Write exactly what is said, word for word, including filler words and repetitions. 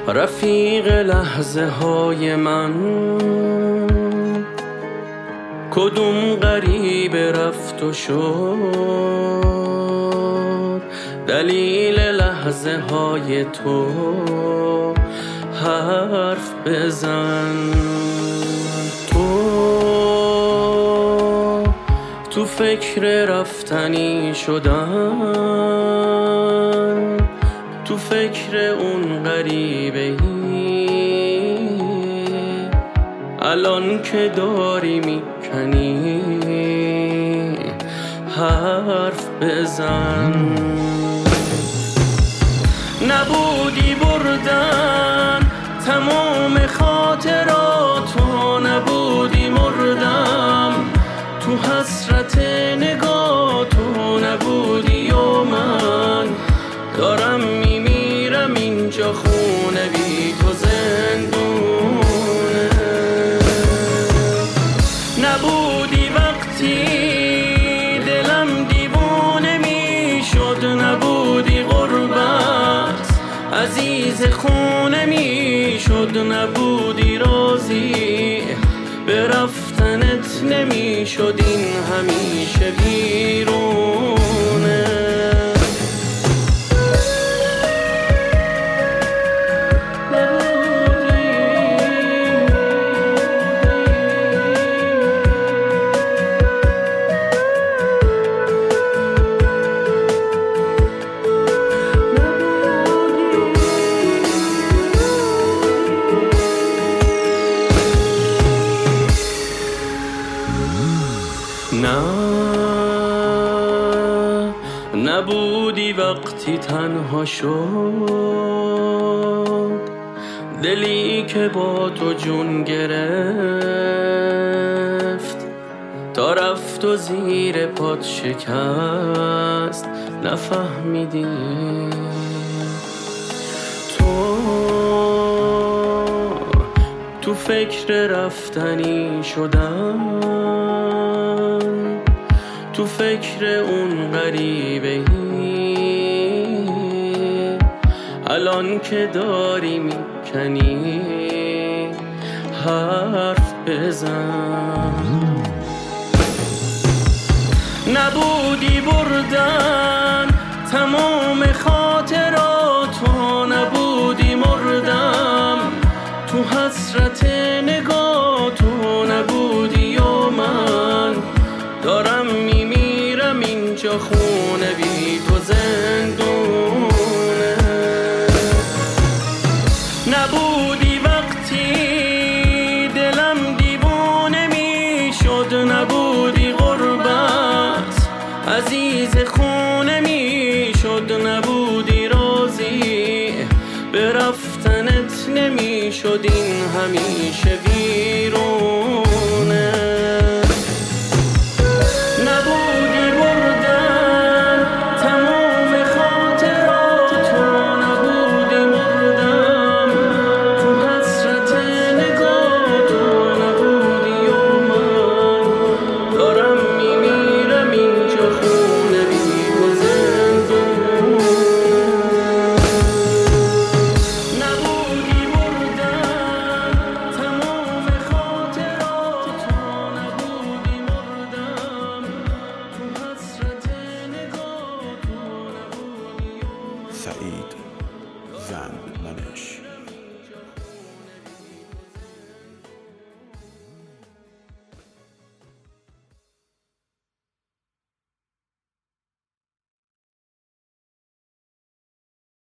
رفیق لحظه های من، کدوم غریب رفت و شد دلیل لحظه های تو، حرف بزن. تو تو فکر رفتنی شدن، تو فکر اون غریبه ای الان که داری میکنی، حرف بزن. نبودی بردن تمام خاطراتو، نبودی مردم تو حسرت نگاتو، نبودی و من دارم میمیرم اینجا، خونه بی تو زندونه. نبودی وقتی دلم دیوانه میشد، نبودی غربت عزیز خونه میشد، نبودی راضی به رفتنت نمیشد، این همیشه بیرونه. نه نبودی وقتی تنها شد دلی که با تو جون گرفت، تا رفت و زیر پات شکست، نفهمیدی. تو تو فکر رفتنی شدن، تو فکر اون غریبه ای الان که داری میکنی، حرف بزن. نبودی بردن تمام خاطراتو، نبودی مردم تو حسرت نگاتو، نبودی و من دارم میمیرم اینجا، خونه بی تو زندونه. نبودی وقتی دلم دیوانه میشد، نبودی غربت عزیز خونه میشد، نبودی راضی به رفتنت نمیشد، این همیشه ویرونه. سعید زند.